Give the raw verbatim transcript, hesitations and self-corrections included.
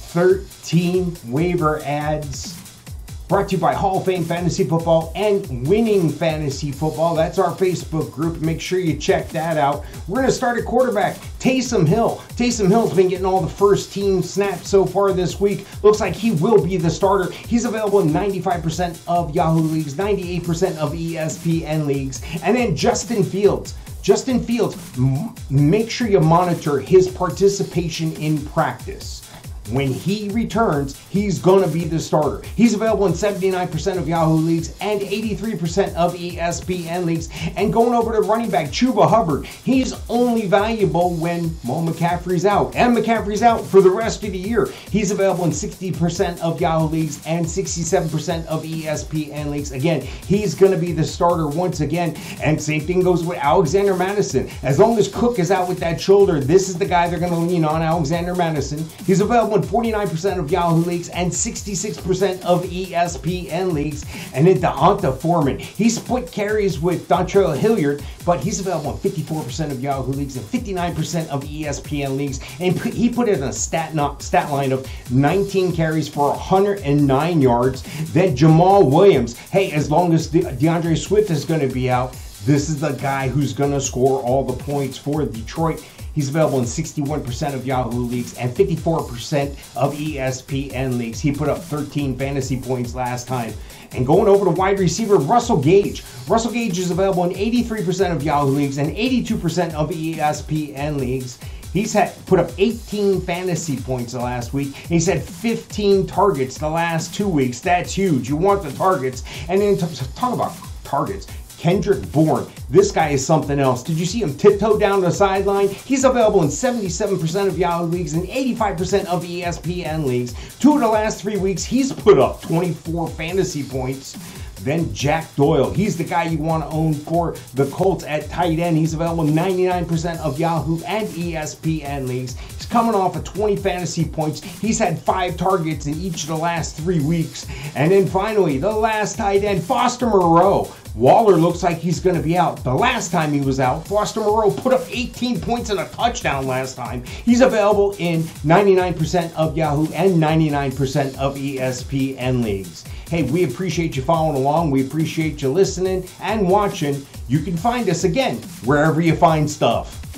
thirteen waiver ads. Brought to you by Hall of Fame Fantasy Football and Winning Fantasy Football. That's our Facebook group. Make sure you check that out. We're going to start at quarterback, Taysom Hill. Taysom Hill's been getting all the first team snaps so far this week. Looks like he will be the starter. He's available in ninety-five percent of Yahoo leagues, ninety-eight percent of E S P N leagues. And then Justin Fields. Justin Fields, m- make sure you monitor his participation in practice. When he returns, he's going to be the starter. He's available in seventy-nine percent of Yahoo leagues and eighty-three percent of E S P N leagues. And going over to running back, Chuba Hubbard, he's only valuable when Mo McCaffrey's out. And McCaffrey's out for the rest of the year. He's available in sixty percent of Yahoo leagues and sixty-seven percent of E S P N leagues. Again, he's going to be the starter once again. And same thing goes with Alexander Madison. As long as Cook is out with that shoulder, this is the guy they're going to lean on, Alexander Madison. He's available in forty-nine percent of Yahoo leagues and sixty-six percent of E S P N leagues. And then D'Onta Foreman. He split carries with Dontrell Hilliard, but he's available in fifty-four percent of Yahoo leagues and fifty-nine percent of E S P N leagues. And he put it in a stat, stat line of nineteen carries for one hundred nine yards. Then Jamal Williams. Hey, as long as De- DeAndre Swift is going to be out, this is the guy who's going to score all the points for Detroit. He's available in sixty-one percent of Yahoo leagues and fifty-four percent of E S P N leagues. He put up thirteen fantasy points last time. And going over to wide receiver, Russell Gage. Russell Gage is available in eighty-three percent of Yahoo leagues and eighty-two percent of E S P N leagues. He's had put up eighteen fantasy points the last week. He's had fifteen targets the last two weeks. That's huge. You want the targets. And then to talk about targets, Kendrick Bourne. This guy is something else. Did you see him tiptoe down the sideline? He's available in seventy-seven percent of Yahoo leagues and eighty-five percent of E S P N leagues. Two of the last three weeks, he's put up twenty-four fantasy points. Then Jack Doyle. He's the guy you want to own for the Colts at tight end. He's available in ninety-nine percent of Yahoo and E S P N leagues. He's coming off of twenty fantasy points. He's had five targets in each of the last three weeks. And then finally, the last tight end, Foster Moreau. Waller looks like he's going to be out. The last time he was out, Foster Moreau put up eighteen points and a touchdown last time. He's available in ninety-nine percent of Yahoo and ninety-nine percent of E S P N leagues. Hey, we appreciate you following along. We appreciate you listening and watching. You can find us again wherever you find stuff.